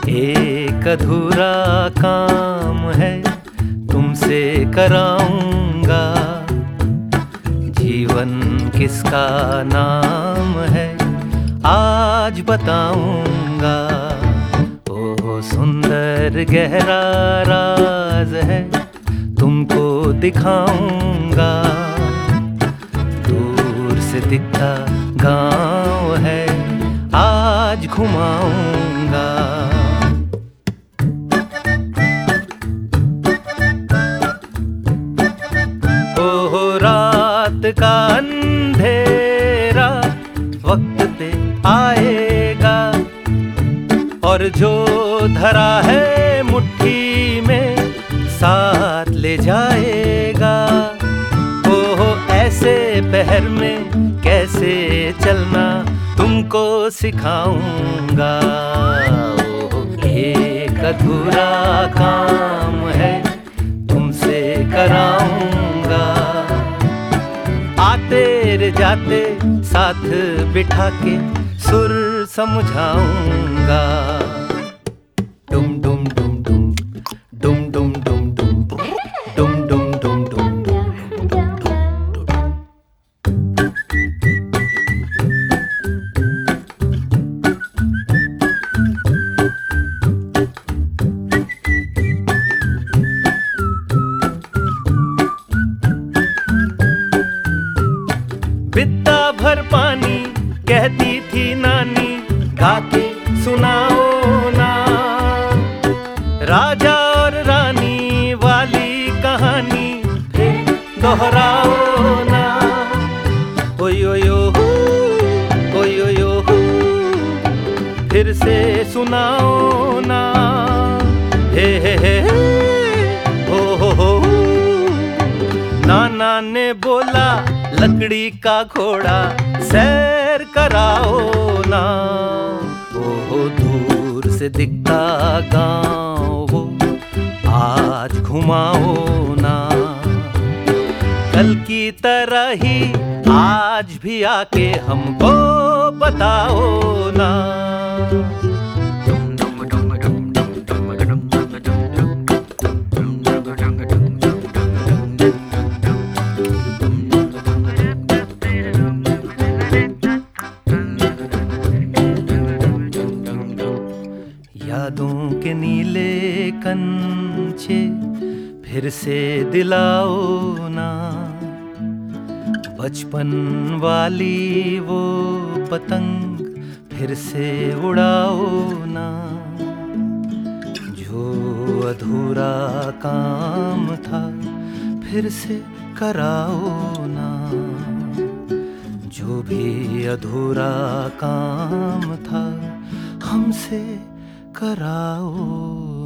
एक अधूरा काम है तुमसे कराऊंगा, जीवन किसका नाम है आज बताऊंगा। ओ सुंदर गहरा राज है तुमको दिखाऊंगा, दूर से दिखता गाँव है आज घुमाऊंगा। ओ रात का अंधेरा वक्त पे आएगा, और जो धरा है मुट्ठी में साथ ले जाएगा। ओ ऐसे पहर में कैसे चलना तुमको सिखाऊंगा। ओ एक अधूरा काम है तुमसे कराऊंगा, आते रे जाते साथ बिठा के सुर समझाऊंगा। डुम डुम डुम डुम डुम डुम डुम डुम डुम डुम डुम डुम। बित्ता भर पानी कहती थी नानी, गा के सुनाओ ना, राजा और रानी वाली कहानी फिर दोहराओ ना। ओय ओय ओय ओय ओय फिर से सुनाओ ना। हे हो नाना ने बोला लकड़ी का घोड़ा सैर कराओ ना। ओ दूर से दिखता गाँव वो आज घुमाओ ना, कल की तरह ही आज भी आके हमको बताओ ना। यादों के नीले कंचे फिर से दिलाओ ना, बचपन वाली वो पतंग फिर से उड़ाओ ना। जो अधूरा काम था फिर से कराओ ना, जो भी अधूरा काम था हमसे कराओ